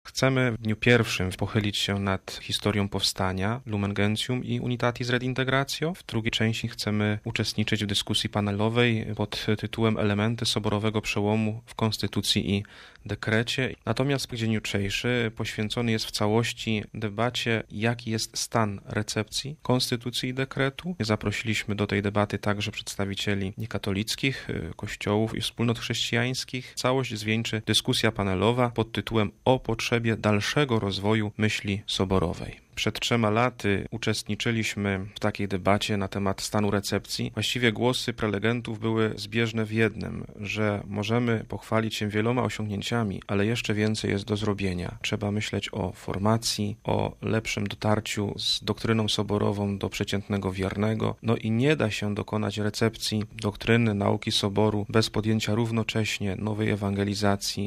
Chcemy w dniu pierwszym pochylić się nad historią powstania Lumen Gentium i Unitatis Redintegratio. W drugiej części chcemy uczestniczyć w dyskusji panelowej pod tytułem Elementy soborowego przełomu w konstytucji i dekrecie. Natomiast dzień jutrzejszy poświęcony jest w całości debacie, jaki jest stan recepcji konstytucji i dekretu. Zaprosiliśmy do tej debaty także przedstawicieli niekatolickich, kościołów i wspólnot chrześcijańskich. Całość zwieńczy dyskusja panelowa pod tytułem o potrzebie dalszego rozwoju myśli soborowej. Przed 3 laty uczestniczyliśmy w takiej debacie na temat stanu recepcji. Właściwie głosy prelegentów były zbieżne w jednym, że możemy pochwalić się wieloma osiągnięciami, ale jeszcze więcej jest do zrobienia. Trzeba myśleć o formacji, o lepszym dotarciu z doktryną soborową do przeciętnego wiernego. I nie da się dokonać recepcji doktryny nauki soboru bez podjęcia równocześnie nowej ewangelizacji,